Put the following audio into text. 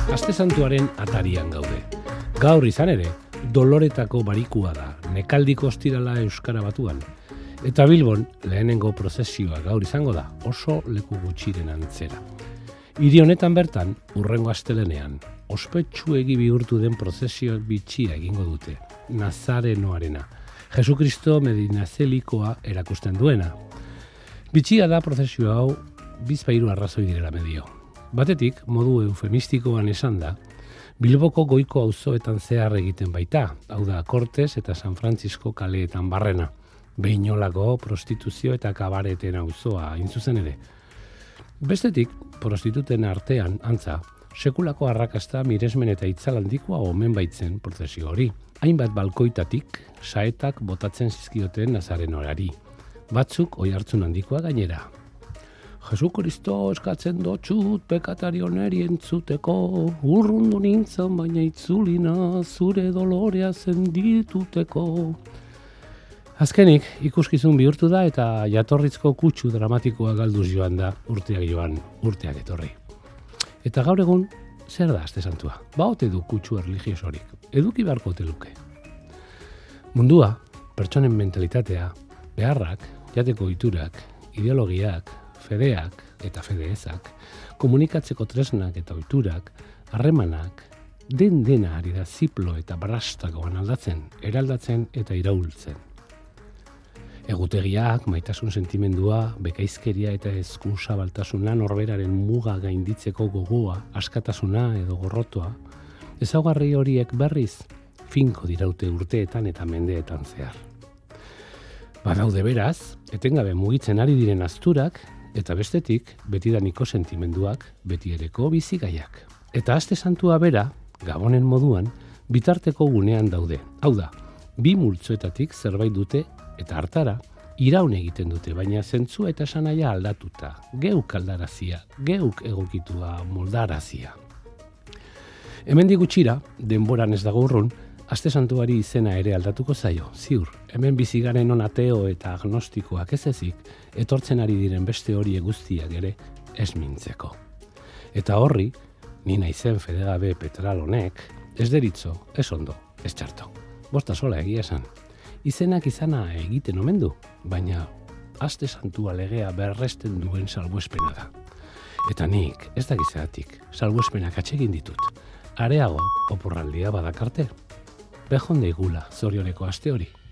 Aste Santuaren atarian gaude. Gaur izan ere, Doloretako barikua da, nekaldiko ostirala Euskara Batuan. Eta Bilbon, lehenengo prozesioa gaur izango da, oso leku gutxiren antzera. Hiri honetan bertan, hurrengo astelenean, ospetsuegi bihurtu den prozesioak bitxia egingo dute, Nazarenoarena, Jesukristo medinazelikoa erakusten duena. Bitxia da prozesio hau bizpahiru arrazoi direla medio. Batetik, modu eufemistikoan esan da, Bilboko goiko auzoetan zehar egiten baita, hau da Cortes eta San Francisco kaleetan barrena, Behinolako prostituzio eta kabareten auzoa hain zuzen ere. Bestetik, prostituten artean, antza, sekulako arrakasta miresmen eta itzal handikoa omen baitzen prozesio hori. Hainbat balkoitatik, saetak botatzen zizkioten Nazarenorari. Batzuk oihartzun handikoa gainera. Jesukristo eskatzen dotxut pekatari oneri entzuteko, urrundu nintzen baina itzulina zure dolorea zendituteko. Azkenik, ikuskizun bihurtu da eta jatorrizko kutsu dramatikoa galduz joan da urteak joan, urteak etorri. Eta gaur egun, zer da Aste Santua? Ote du kutsu erlijiosorik, eduki beharko ote luke. Mundua, pertsonen mentalitatea, beharrak, jateko ohiturak, ideologiak, fedeak eta fedeezak, komunikatzeko tresnak eta ohiturak, harremanak, dena ari da ziplo eta brastakoan aldatzen, eraldatzen eta iraultzen. Egutegiak, maitasun sentimendua, bekaizkeria eta eskusabaltasuna, norberaren muga gainditzeko gogoa, askatasuna edo gorrotoa, ezaugarri horiek berriz, finko diraute urteetan eta mendeetan zehar. Badaude beraz, etengabe mugitzen ari diren azturak, eta bestetik, betidaniko sentimenduak, betiereko bizigaiak. Eta Aste Santua bera, Gabonen moduan, bitarteko gunean daude. Hau da, bi multzoetatik zerbait dute eta hartara, iraun egiten dute, baina zentzua eta esanaia aldatuta, geuk aldarazia, geuk egokitua moldarazia. Hemendik gutxira, denboran ez dago urrun, Aste Santuari izena ere aldatuko zaio, ziur. Hemen bizigaren ateo eta agnostikoak ez ezik, etortzen ari diren beste horiek guztiak ere ez mintzeko. Eta horri, ni naizen fedegabe petral honek, ez deritzo, ez ondo, ez txarto. Bosta sola egia esan. Izenak izana egiten omen du, baina Aste Santua legea berresten duen salbuespena da. Eta nik, ez dakizatik, salbuespenak atsegin ditut. Areago, oporraldia badakarte. Bejon deigula zorioneko aste hori.